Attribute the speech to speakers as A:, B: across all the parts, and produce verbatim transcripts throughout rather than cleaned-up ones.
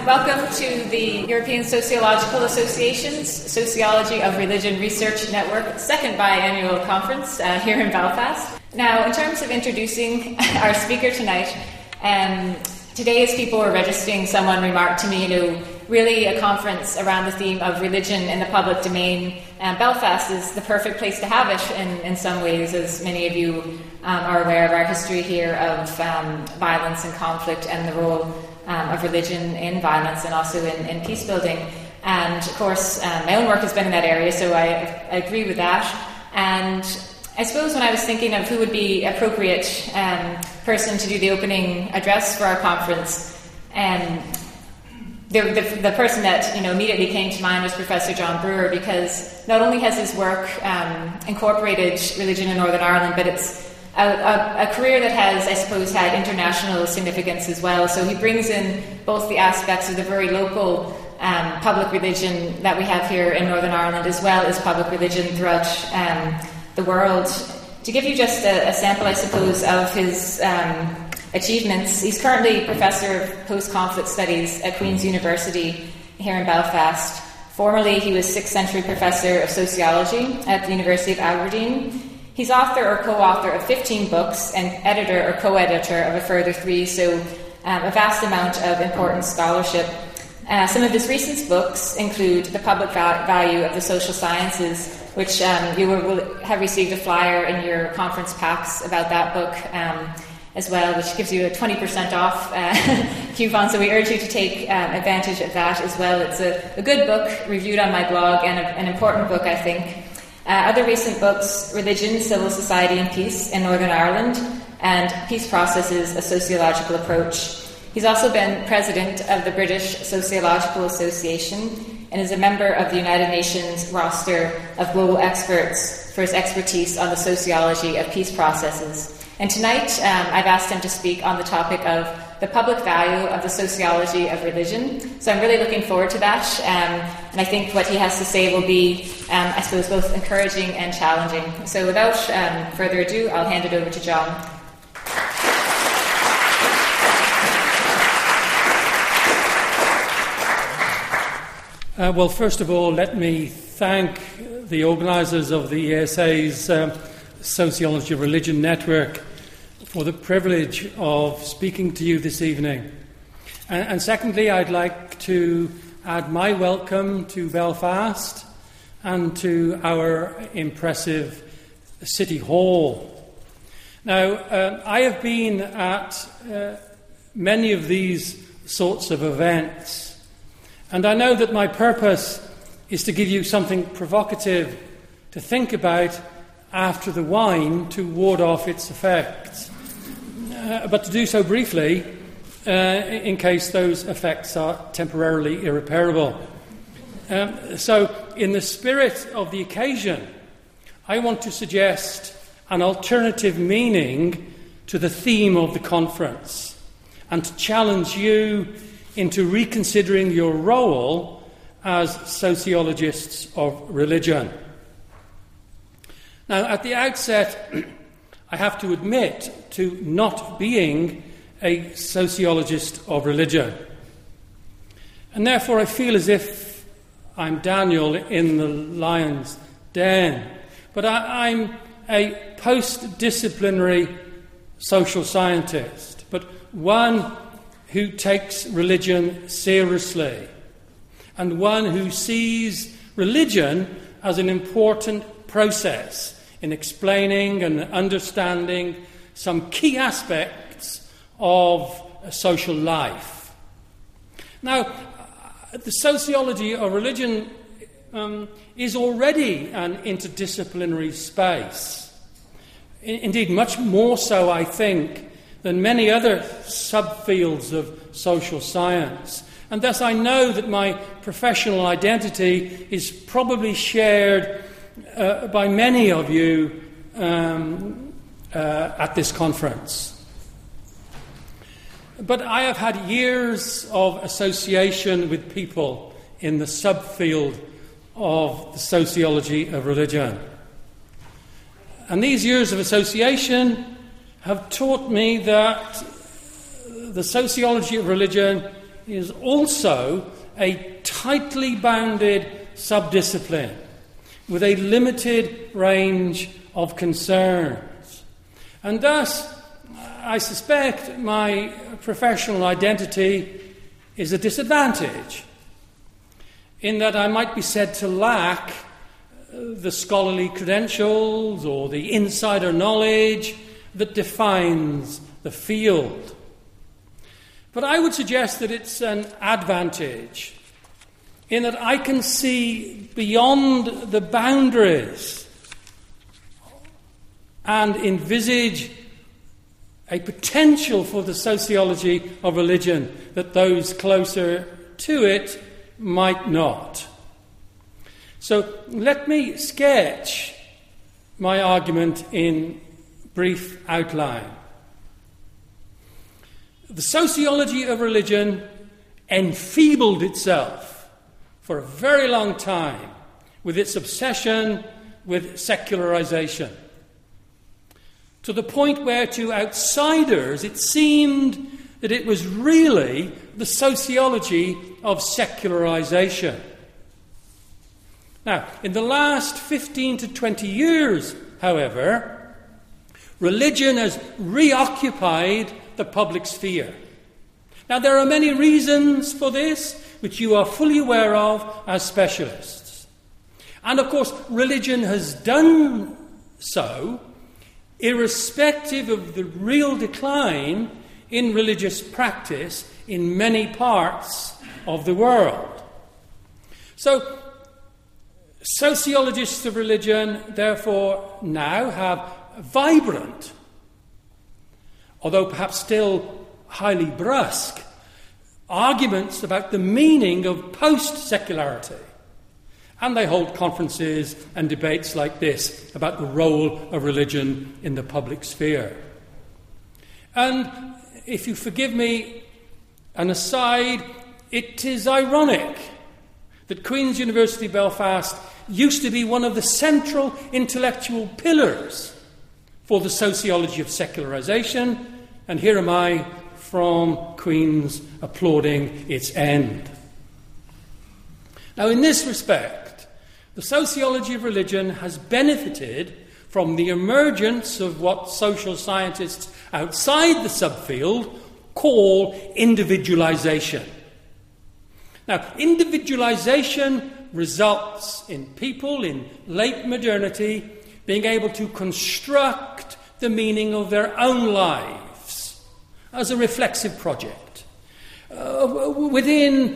A: welcome to the European Sociological Association's Sociology of Religion Research Network second biannual conference uh, here in Belfast. Now, in terms of introducing our speaker tonight, um, today as people were registering, someone remarked to me, you know, really a conference around the theme of religion in the public domain. Um, Belfast is the perfect place to have it in, in some ways, as many of you um, are aware of our history here of um, violence and conflict and the role um, of religion in violence and also in, in peace building. And of course, um, my own work has been in that area, so I, I agree with that. And I suppose when I was thinking of who would be appropriate um, person to do the opening address for our conference, um, The, the, the person that you know immediately came to mind was Professor John Brewer, because not only has his work um, incorporated religion in Northern Ireland, but it's a, a, a career that has, I suppose, had international significance as well. So he brings in both the aspects of the very local um, public religion that we have here in Northern Ireland, as well as public religion throughout um, the world. To give you just a, a sample, I suppose, of his um, achievements, he's currently Professor of Post-Conflict Studies at Queen's University here in Belfast. Formerly, he was sixth century Professor of Sociology at the University of Aberdeen. He's author or co-author of fifteen books and editor or co-editor of a further three, so um, a vast amount of important scholarship. Uh, some of his recent books include The Public Va- Value of the Social Sciences, which um, you will, will have received a flyer in your conference packs about that book um, as well, which gives you a twenty percent off uh, coupon, so we urge you to take um, advantage of that as well. It's a, a good book, reviewed on my blog, and a, an important book, I think. Uh, other recent books: Religion, Civil Society and Peace in Northern Ireland, and Peace Processes, A Sociological Approach. He's also been president of the British Sociological Association and is a member of the United Nations roster of global experts for his expertise on the sociology of peace processes. And tonight, um, I've asked him to speak on the topic of the public value of the sociology of religion. So I'm really looking forward to that. Um, and I think what he has to say will be, um, I suppose, both encouraging and challenging. So without um, further ado, I'll hand it over to John.
B: Uh, well, first of all, let me thank the organisers of the E S A's um, Sociology of Religion Network for the privilege of speaking to you this evening. And, and secondly, I'd like to add my welcome to Belfast and to our impressive City Hall. Now, uh, I have been at uh, many of these sorts of events, and I know that my purpose is to give you something provocative to think about after the wine to ward off its effects. Uh, but to do so briefly, uh, in case those effects are temporarily irreparable. Um, so, in the spirit of the occasion, I want to suggest an alternative meaning to the theme of the conference and to challenge you into reconsidering your role as sociologists of religion. Now, at the outset, I have to admit to not being a sociologist of religion. And therefore I feel as if I'm Daniel in the lion's den. But I, I'm a post-disciplinary social scientist, but one who takes religion seriously, and one who sees religion as an important process in explaining and understanding some key aspects of social life. Now, the sociology of religion um, is already an interdisciplinary space. I- indeed, much more so, I think, than many other subfields of social science. And thus I know that my professional identity is probably shared uh, by many of you um, uh, at this conference. But I have had years of association with people in the subfield of the sociology of religion. And these years of association have taught me that the sociology of religion is also a tightly bounded subdiscipline with a limited range of concerns. And thus, I suspect my professional identity is a disadvantage, in that I might be said to lack the scholarly credentials or the insider knowledge that defines the field. But I would suggest that it's an advantage, in that I can see beyond the boundaries and envisage a potential for the sociology of religion that those closer to it might not. So let me sketch my argument in brief outline. The sociology of religion enfeebled itself for a very long time with its obsession with secularization, to the point where to outsiders it seemed that it was really the sociology of secularization. Now, in the last fifteen to twenty years, however, religion has reoccupied the public sphere. Now, there are many reasons for this, which you are fully aware of as specialists. And, of course, religion has done so irrespective of the real decline in religious practice in many parts of the world. So, sociologists of religion, therefore, now have vibrant, although perhaps still highly brusque, arguments about the meaning of post-secularity. And they hold conferences and debates like this about the role of religion in the public sphere. And if you forgive me an aside, it is ironic that Queen's University Belfast used to be one of the central intellectual pillars for the sociology of secularization, and here am I from Queen's applauding its end. Now, in this respect, the sociology of religion has benefited from the emergence of what social scientists outside the subfield call individualization. Now, individualization results in people in late modernity being able to construct the meaning of their own lives as a reflexive project uh, within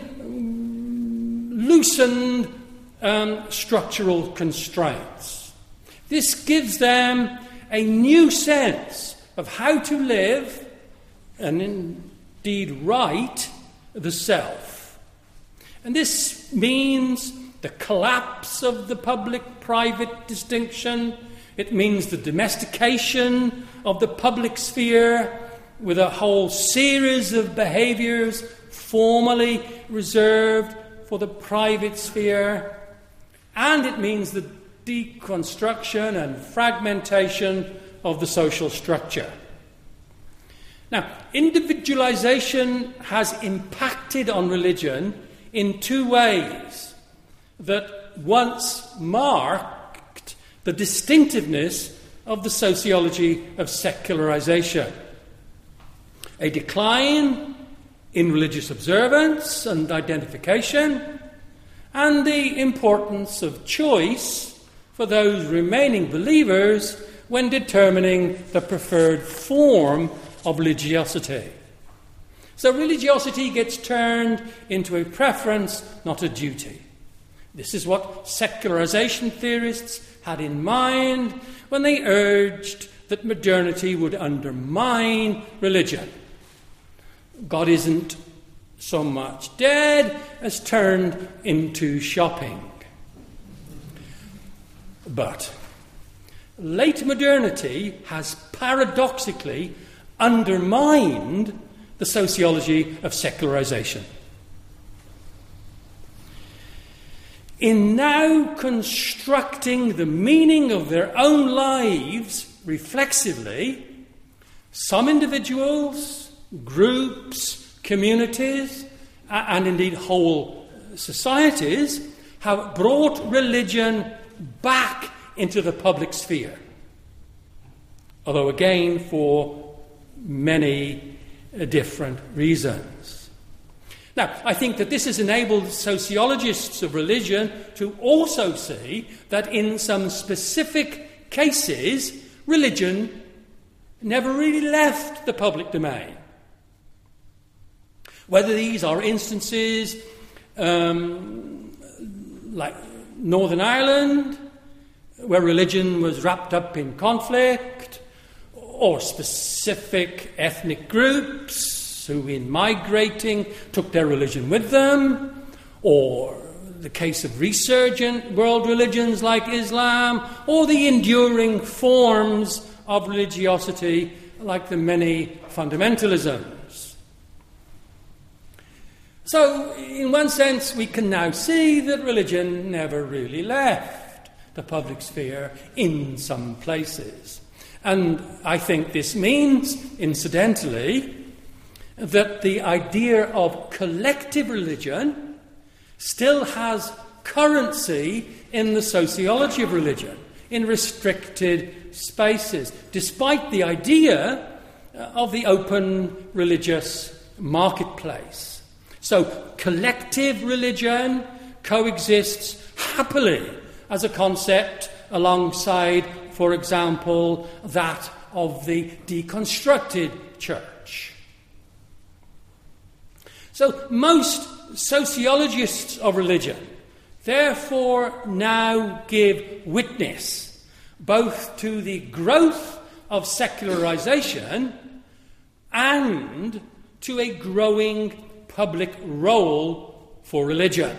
B: loosened um, structural constraints. This gives them a new sense of how to live, and indeed write, the self. And this means the collapse of the public-private distinction. It means the domestication of the public sphere with a whole series of behaviours formally reserved for the private sphere. And it means the deconstruction and fragmentation of the social structure. Now, individualization has impacted on religion in two ways that once marked the distinctiveness of the sociology of secularization. A decline in religious observance and identification, and the importance of choice for those remaining believers when determining the preferred form of religiosity. So religiosity gets turned into a preference, not a duty. This is what secularization theorists had in mind when they urged that modernity would undermine religion. God isn't so much dead as turned into shopping. But late modernity has paradoxically undermined the sociology of secularization. In now constructing the meaning of their own lives reflexively, some individuals, groups, communities and indeed whole societies, have brought religion back into the public sphere. Although again for many different reasons. Now, I think that this has enabled sociologists of religion to also see that in some specific cases, religion never really left the public domain. Whether these are instances um, like Northern Ireland, where religion was wrapped up in conflict, or specific ethnic groups who, in migrating, took their religion with them, or the case of resurgent world religions like Islam, or the enduring forms of religiosity like the many fundamentalisms. So, in one sense, we can now see that religion never really left the public sphere in some places. And I think this means, incidentally, that the idea of collective religion still has currency in the sociology of religion, in restricted spaces, despite the idea of the open religious marketplace. So collective religion coexists happily as a concept alongside, for example, that of the deconstructed church. So most sociologists of religion therefore now give witness both to the growth of secularization and to a growing public role for religion.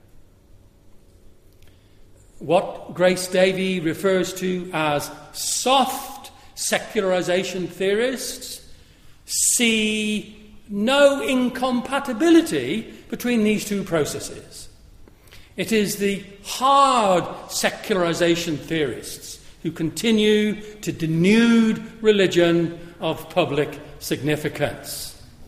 B: What Grace Davey refers to as soft secularization theorists see no incompatibility between these two processes. It is the hard secularization theorists who continue to denude religion of public significance.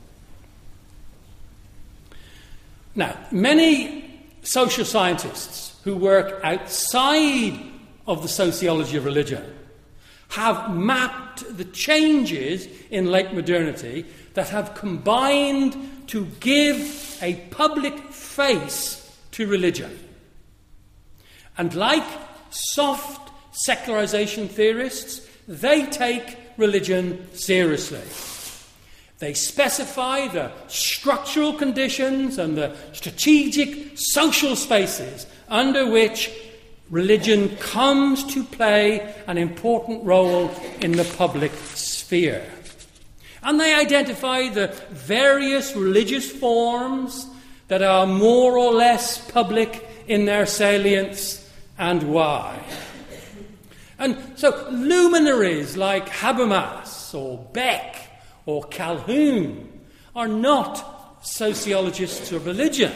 B: Now, many social scientists who work outside of the sociology of religion have mapped the changes in late modernity that have combined to give a public face to religion. And like soft secularization theorists, they take religion seriously. They specify the structural conditions and the strategic social spaces under which religion comes to play an important role in the public sphere. And they identify the various religious forms that are more or less public in their salience and why. And so luminaries like Habermas or Beck or Calhoun are not sociologists of religion.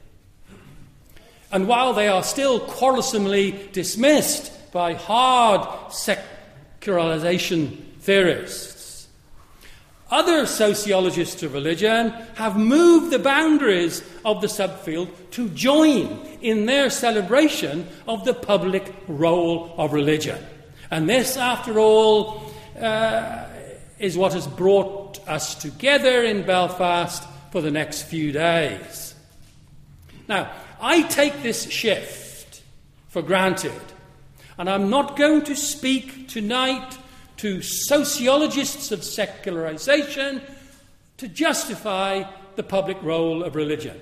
B: And while they are still quarrelsomely dismissed by hard secularization theorists, other sociologists of religion have moved the boundaries of the subfield to join in their celebration of the public role of religion. And this, after all, uh, is what has brought us together in Belfast for the next few days. Now, I take this shift for granted, and I'm not going to speak tonight to sociologists of secularization to justify the public role of religion.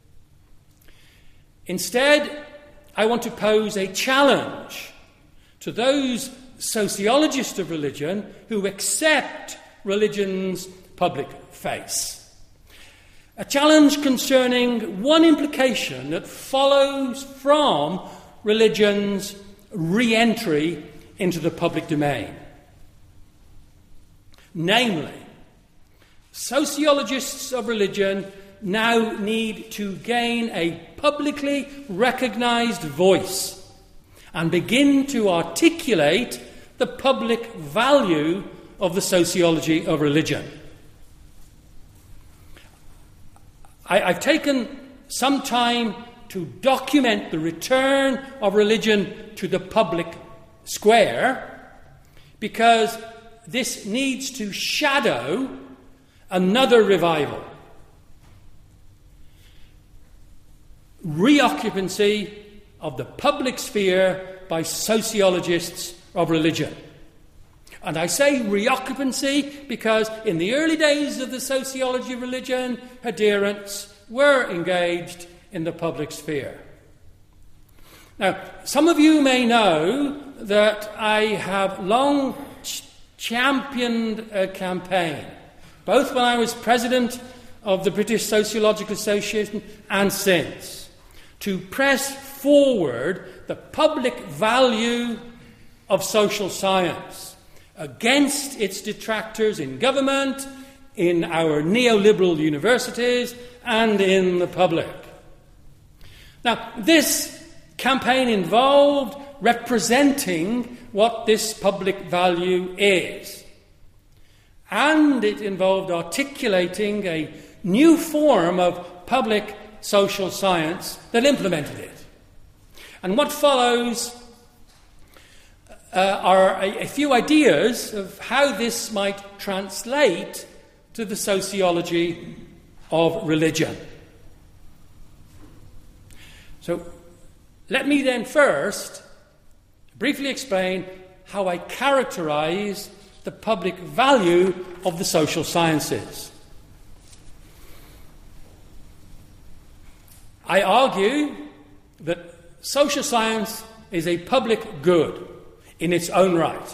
B: Instead, I want to pose a challenge to those sociologists of religion who accept religion's public face. A challenge concerning one implication that follows from religion's re-entry into the public domain. Namely, sociologists of religion now need to gain a publicly recognized voice and begin to articulate the public value of the sociology of religion. I, I've taken some time to document the return of religion to the public square, because this needs to shadow another revival. Reoccupancy of the public sphere by sociologists of religion. And I say reoccupancy because in the early days of the sociology of religion, adherents were engaged in the public sphere. Now, some of you may know that I have long ch- championed a campaign, both when I was president of the British Sociological Association and since, to press forward the public value of social science against its detractors in government, in our neoliberal universities, and in the public. Now, this campaign involved representing what this public value is. And it involved articulating a new form of public social science that implemented it. And what follows uh, are a, a few ideas of how this might translate to the sociology of religion. So, let me then first briefly explain how I characterize the public value of the social sciences. I argue that social science is a public good in its own right.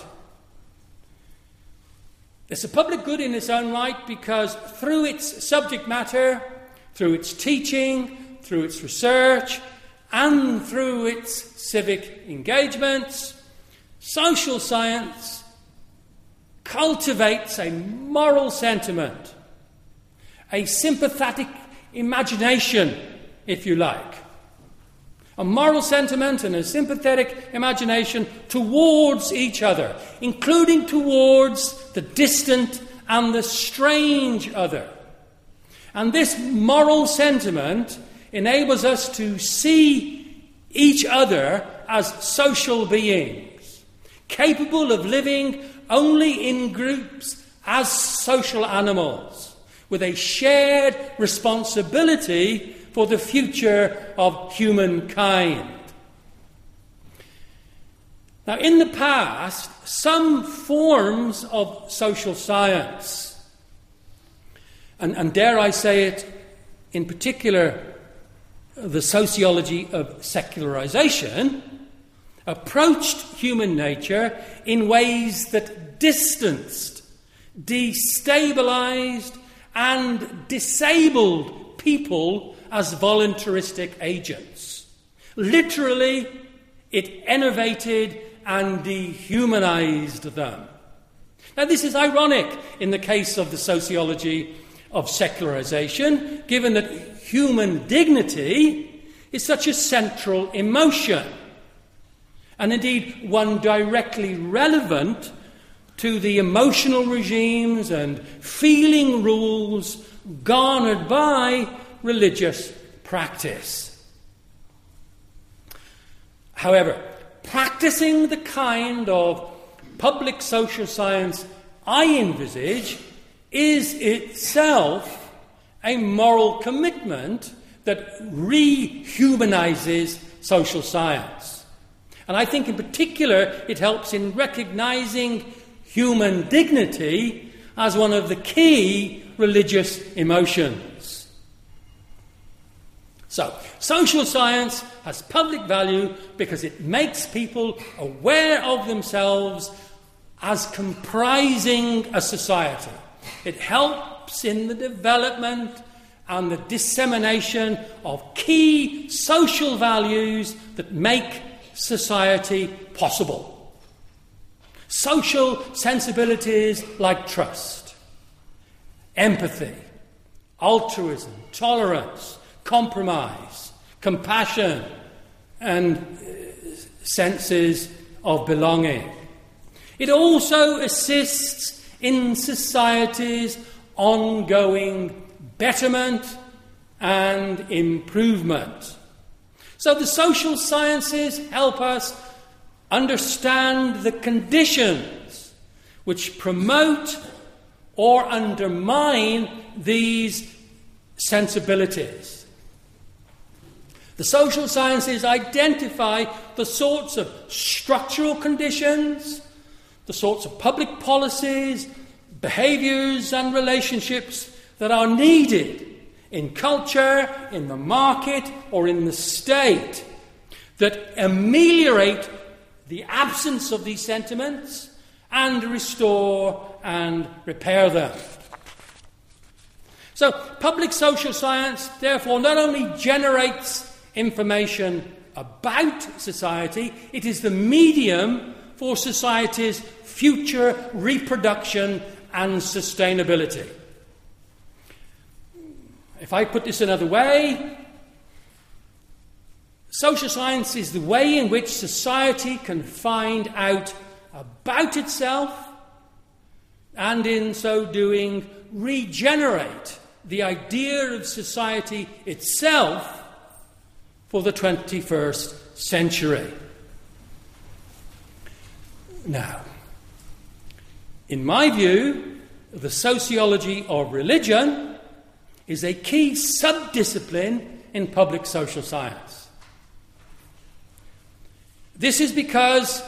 B: It's a public good in its own right because through its subject matter, through its teaching, through its research, and through its civic engagements, social science cultivates a moral sentiment, a sympathetic imagination, if you like. A moral sentiment and a sympathetic imagination towards each other, including towards the distant and the strange other. And this moral sentiment enables us to see each other as social beings, capable of living only in groups as social animals, with a shared responsibility for the future of humankind. Now, in the past, some forms of social science, and, and dare I say it, in particular, the sociology of secularization, approached human nature in ways that distanced, destabilized, and disabled people as voluntaristic agents. Literally, it enervated and dehumanized them. Now, this is ironic in the case of the sociology of secularization, given that human dignity is such a central emotion, and indeed one directly relevant to the emotional regimes and feeling rules garnered by religious practice. However, practicing the kind of public social science I envisage is itself a moral commitment that rehumanizes social science. And I think in particular it helps in recognizing human dignity as one of the key religious emotions. So, social science has public value because it makes people aware of themselves as comprising a society. It helps in the development and the dissemination of key social values that make society possible. Social sensibilities like trust, empathy, altruism, tolerance, compromise, compassion, and uh, senses of belonging. It also assists in society's ongoing betterment and improvement. So the social sciences help us understand the conditions which promote or undermine these sensibilities. The social sciences identify the sorts of structural conditions, the sorts of public policies, behaviours and relationships that are needed in culture, in the market, or in the state that ameliorate the absence of these sentiments and restore and repair them. So, public social science, therefore, not only generates information about society, it is the medium for society's future reproduction and sustainability. If I put this another way, social science is the way in which society can find out about itself and in so doing regenerate the idea of society itself for the twenty-first century. Now, in my view, the sociology of religion is a key subdiscipline in public social science. This is because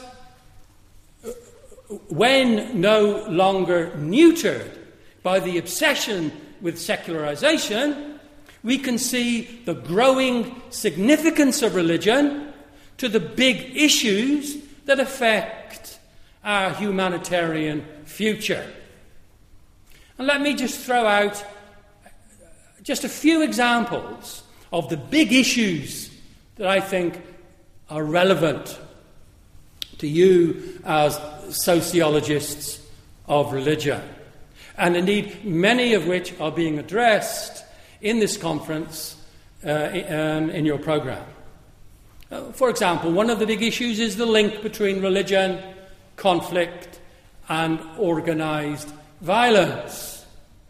B: when no longer neutered by the obsession with secularization, we can see the growing significance of religion to the big issues that affect our humanitarian future. And let me just throw out just a few examples of the big issues that I think are relevant to you as sociologists of religion, and indeed many of which are being addressed in this conference uh, um, in your programme. Uh, for example, one of the big issues is the link between religion, conflict and organised violence.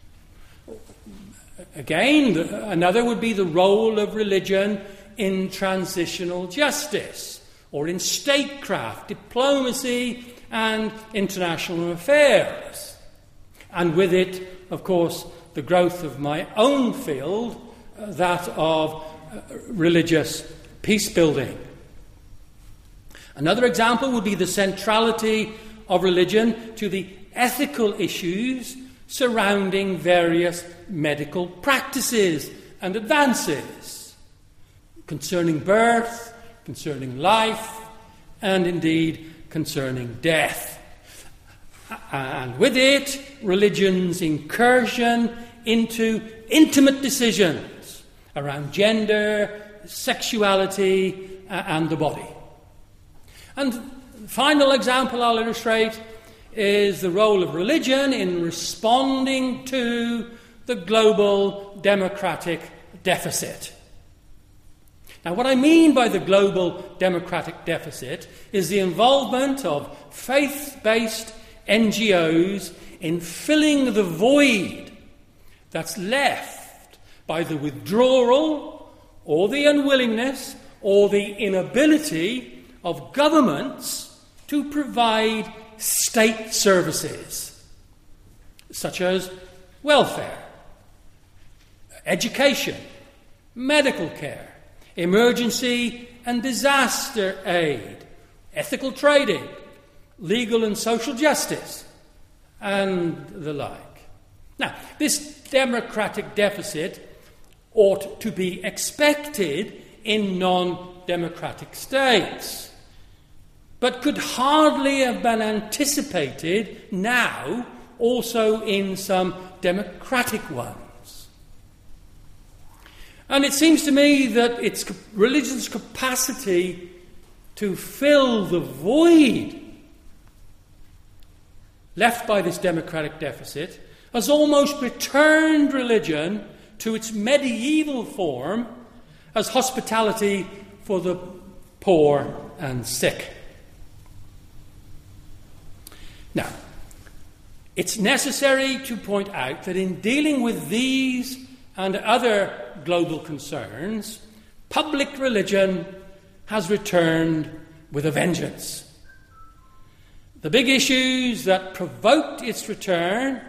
B: Again, another would be the role of religion in transitional justice, or in statecraft, diplomacy and international affairs. And with it, of course, the growth of my own field, uh, that of uh, religious peace-building. Another example would be the centrality of religion to the ethical issues surrounding various medical practices and advances concerning birth, concerning life, and indeed concerning death. And with it, religion's incursion into intimate decisions around gender, sexuality, uh, and the body. And the final example I'll illustrate is the role of religion in responding to the global democratic deficit. Now, what I mean by the global democratic deficit is the involvement of faith-based N G Os in filling the void that's left by the withdrawal or the unwillingness or the inability of governments to provide state services, such as welfare, education, medical care, emergency and disaster aid, ethical trading, legal and social justice, and the like. Now, this democratic deficit ought to be expected in non-democratic states, but could hardly have been anticipated now also in some democratic ones. And it seems to me that its religion's capacity to fill the void left by this democratic deficit has almost returned religion to its medieval form as hospitality for the poor and sick. Now, it's necessary to point out that in dealing with these and other global concerns, public religion has returned with a vengeance. The big issues that provoked its return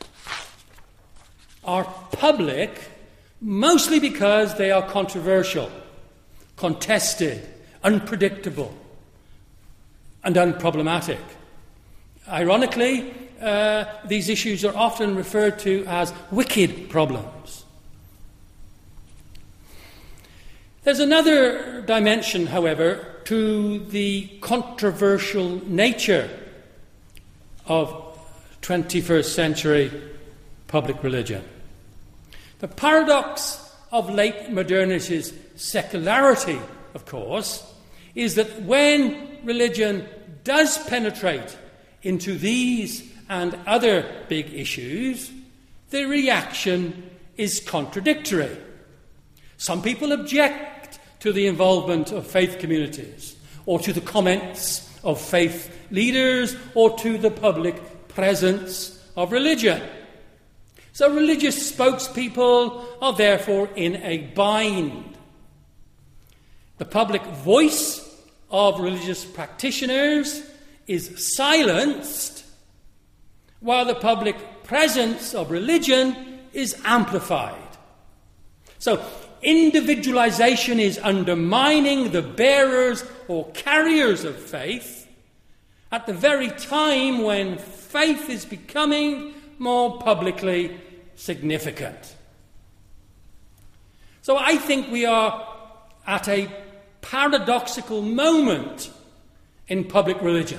B: are public, mostly because they are controversial, contested, unpredictable, and unproblematic. Ironically, uh, these issues are often referred to as wicked problems. There's another dimension, however, to the controversial nature of twenty-first century public religion. The paradox of late modernity's secularity, of course, is that when religion does penetrate into these and other big issues, the reaction is contradictory. Some people object to the involvement of faith communities, or to the comments of faith leaders, or to the public presence of religion. So religious spokespeople are therefore in a bind. The public voice of religious practitioners is silenced, while the public presence of religion is amplified. So individualization is undermining the bearers or carriers of faith at the very time when faith is becoming more publicly significant. So I think we are at a paradoxical moment in public religion.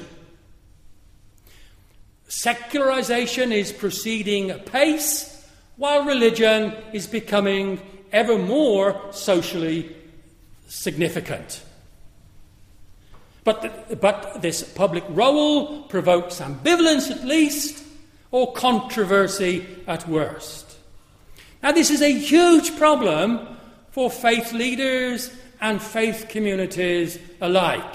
B: Secularization is proceeding apace, while religion is becoming ever more socially significant. But, the, but this public role provokes ambivalence at least, or controversy at worst. Now, this is a huge problem for faith leaders and faith communities alike.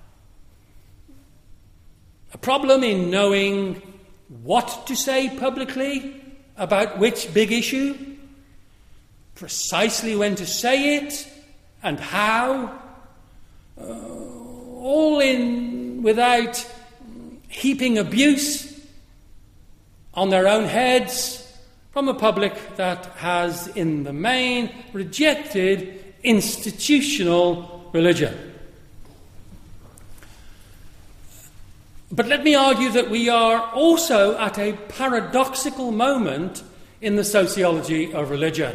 B: A problem in knowing what to say publicly about which big issue, precisely when to say it, and how, uh, all in without heaping abuse on their own heads from a public that has, in the main, rejected institutional religion. But let me argue that we are also at a paradoxical moment in the sociology of religion.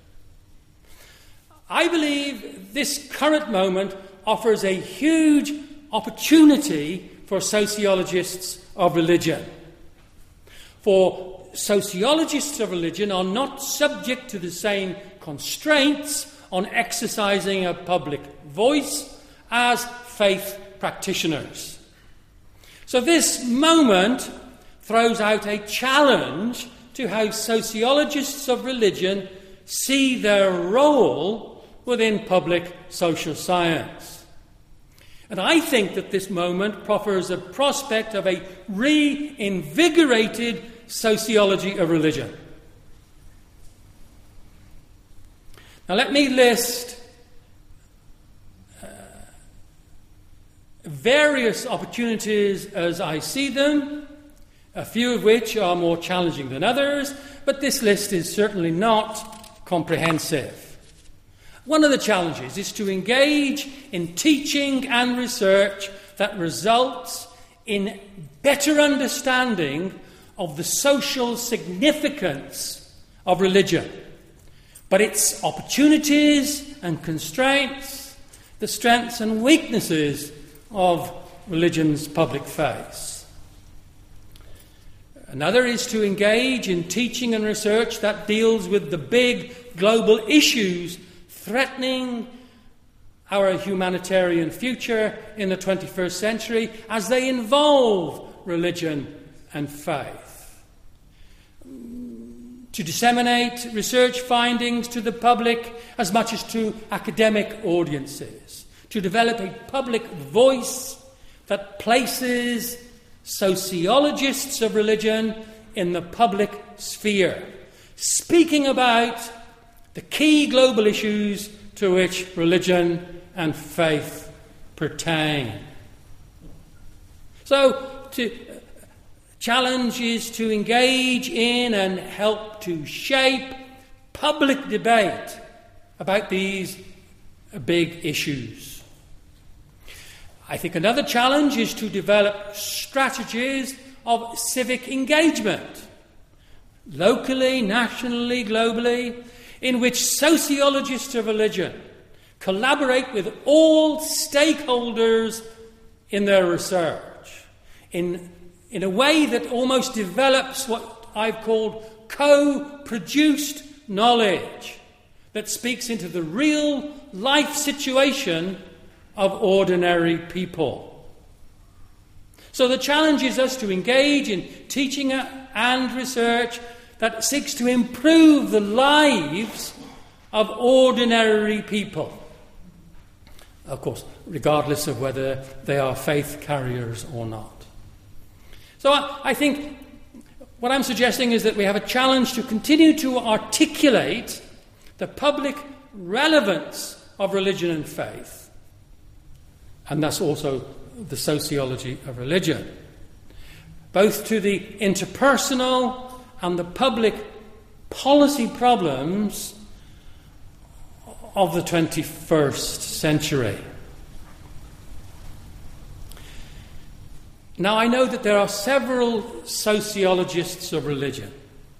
B: I believe this current moment offers a huge opportunity for sociologists of religion. For sociologists of religion are not subject to the same constraints on exercising a public voice as faith practitioners. So this moment throws out a challenge to how sociologists of religion see their role within public social science. And I think that this moment proffers a prospect of a reinvigorated sociology of religion. Now let me list uh, various opportunities as I see them, a few of which are more challenging than others, but this list is certainly not comprehensive. One of the challenges is to engage in teaching and research that results in better understanding of the social significance of religion, but its opportunities and constraints, the strengths and weaknesses of religion's public face. Another is to engage in teaching and research that deals with the big global issues threatening our humanitarian future in the twenty-first century as they involve religion and faith. To disseminate research findings to the public as much as to academic audiences. To develop a public voice that places sociologists of religion in the public sphere, speaking about the key global issues to which religion and faith pertain. So, to challenge is to engage in and help to shape public debate about these big issues. I think another challenge is to develop strategies of civic engagement, locally, nationally, globally, in which sociologists of religion collaborate with all stakeholders in their research in, in a way that almost develops what I've called co-produced knowledge that speaks into the real life situation of ordinary people. So the challenge is us to engage in teaching and research that seeks to improve the lives of ordinary people. Of course, regardless of whether they are faith carriers or not. So I, I think what I'm suggesting is that we have a challenge to continue to articulate the public relevance of religion and faith. And that's also the sociology of religion, both to the interpersonal and the public policy problems of the twenty-first century. Now, I know that there are several sociologists of religion,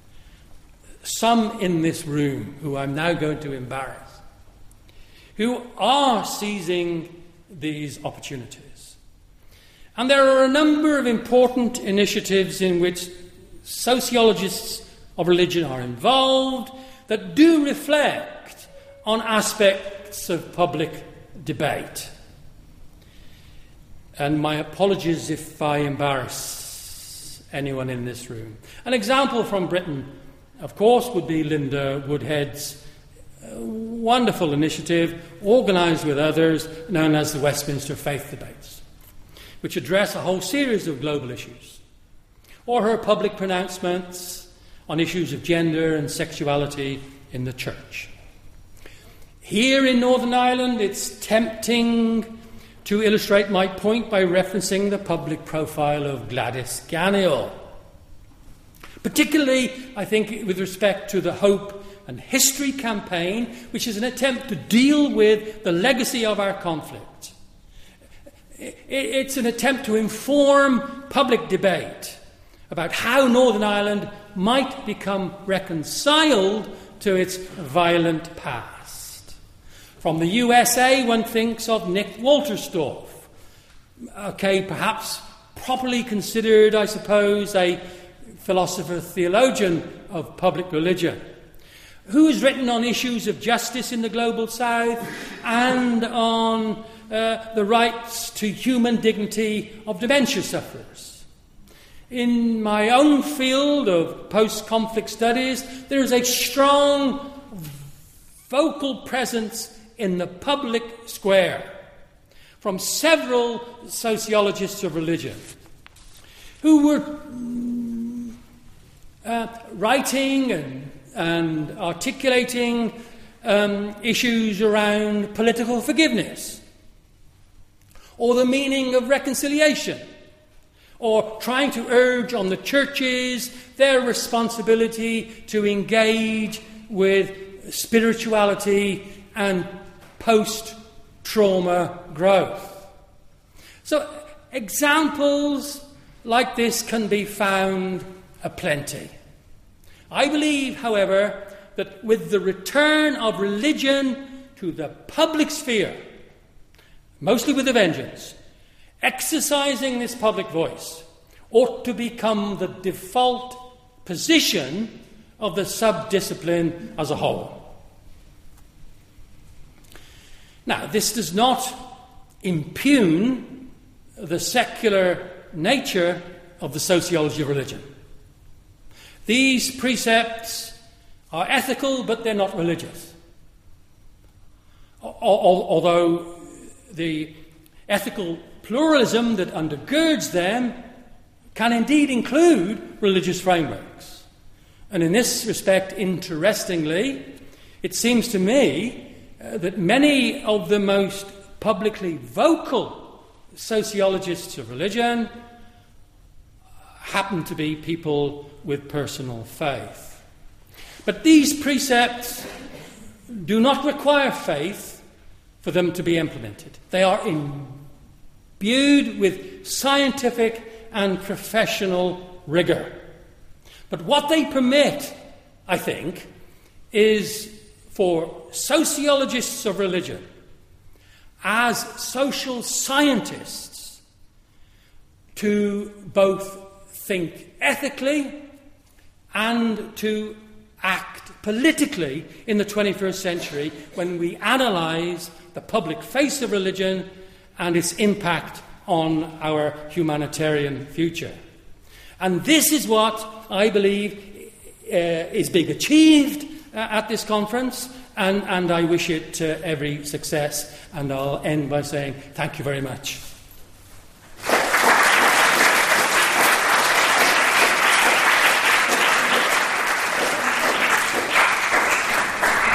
B: some in this room who I'm now going to embarrass, who are seizing these opportunities. And there are a number of important initiatives in which sociologists of religion are involved that do reflect on aspects of public debate. And my apologies if I embarrass anyone in this room. An example from Britain, of course, would be Linda Woodhead's wonderful initiative, organised with others, known as the Westminster Faith Debates, which address a whole series of global issues, or her public pronouncements on issues of gender and sexuality in the church. Here in Northern Ireland, it's tempting to illustrate my point by referencing the public profile of Gladys Ganiol, particularly, I think, with respect to the Hope and History campaign, which is an attempt to deal with the legacy of our conflict. It's an attempt to inform public debate about how Northern Ireland might become reconciled to its violent past. From the U S A, one thinks of Nick Wolterstorff, okay, perhaps properly considered, I suppose, a philosopher-theologian of public religion, who has written on issues of justice in the global south and on uh, the rights to human dignity of dementia sufferers. In my own field of post-conflict studies, there is a strong vocal presence in the public square from several sociologists of religion who were uh, writing and and articulating um, issues around political forgiveness, or the meaning of reconciliation, or trying to urge on the churches their responsibility to engage with spirituality and post-trauma growth. So examples like this can be found aplenty. I believe, however, that with the return of religion to the public sphere, mostly with a vengeance, exercising this public voice ought to become the default position of the sub-discipline as a whole. Now, this does not impugn the secular nature of the sociology of religion. These precepts are ethical, but they're not religious. Although the ethical pluralism that undergirds them can indeed include religious frameworks. And in this respect, interestingly, It seems to me uh, that many of the most publicly vocal sociologists of religion happen to be people with personal faith. But these precepts do not require faith for them to be implemented. They are imbued with scientific and professional rigour. But what they permit, I think, is for sociologists of religion, as social scientists, to both think ethically and to act politically in the twenty-first century when we analyse the public face of religion and its impact on our humanitarian future. And this is what I believe uh, is being achieved uh, at this conference, and, and I wish it uh, every success. And I'll end by saying thank you very much.